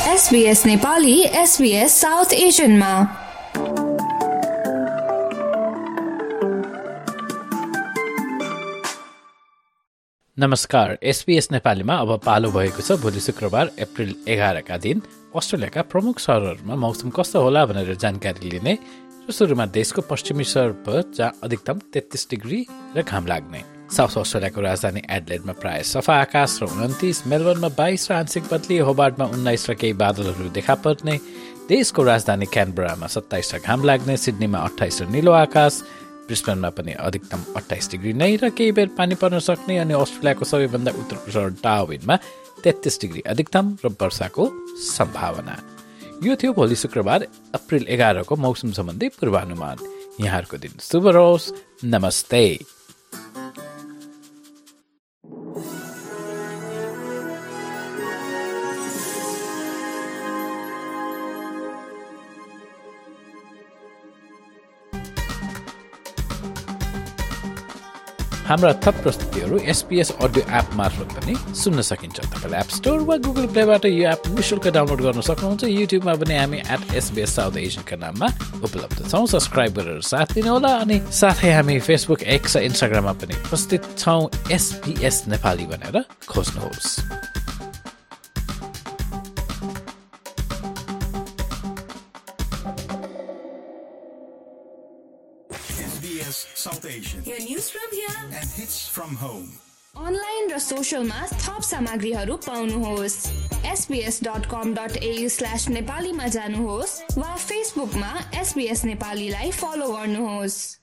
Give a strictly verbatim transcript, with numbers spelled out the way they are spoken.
SBS Nepali SBS South एसियनमा। नमस्कार, SBS नेपालीमा अब पालो भएको छ भोलि शुक्रबार अप्रिल एघारका दिन अस्ट्रेलियाका प्रमुख सहरहरूमा मौसम कस्तो होला भनेर जानकारी लिने। सुरुमा देशको पश्चिमी सर्प जहाँ अधिकतम तेत्तीस डिग्री र घाम लाग्ने। साउथ अस्ट्रेलियाको राजधानी एडलेडमा प्राय सफा आकाश र उन्तिस, मेलबर्नमा बाइस र आंशिक बदली, होबार्टमा उन्नाइस र केही बादलहरू देखा पर्ने। देशको राजधानी क्यानबरामा सत्ताइस र घाम लाग्ने, सिडनीमा अठाइस र निलो आकाश, ब्रिस्बेनमा पनि अधिकतम अट्ठाइस डिग्री नै र केही बेर पानी पर्न सक्ने। अनि अस्ट्रेलियाको सबैभन्दा उत्तरको सहर डार्विनमा तेत्तीस डिग्री अधिकतम र वर्षाको सम्भावना। यो थियो भोलि शुक्रबार अप्रिल एघारको मौसम सम्बन्धी पूर्वानुमान। यहाँहरूको दिन शुभ रहोस्। नमस्ते। हाम्रा थप प्रस्तुतिहरू एसबीएस अडियो एप मार्फत पनि सुन्न सकिन्छ। तपाईँले एप स्टोर वा गुगल प्लेबाट यो एप निःशुल्क डाउनलोड गर्न सक्नुहुन्छ। युट्युबमा पनि हामी एट एसबीएस साउथ एसियनका नाममा उपलब्ध छौँ। सब्सक्राइब गरेर साथ दिनुहोला। अनि साथै हामी फेसबुक, एक्स र इन्स्टाग्राममा पनि उपस्थित छौँ। एसबीएस नेपाली भनेर खोज्नुहोस्। South Asian. Your news from here and hits from home. Online र सोशलमा थप सामग्रीहरू पाउनुहोस्। SBS dot com dot AU slash नेपालीमा जानुहोस् वा फेसबुकमा एसबीएस नेपालीलाई फलो गर्नुहोस्।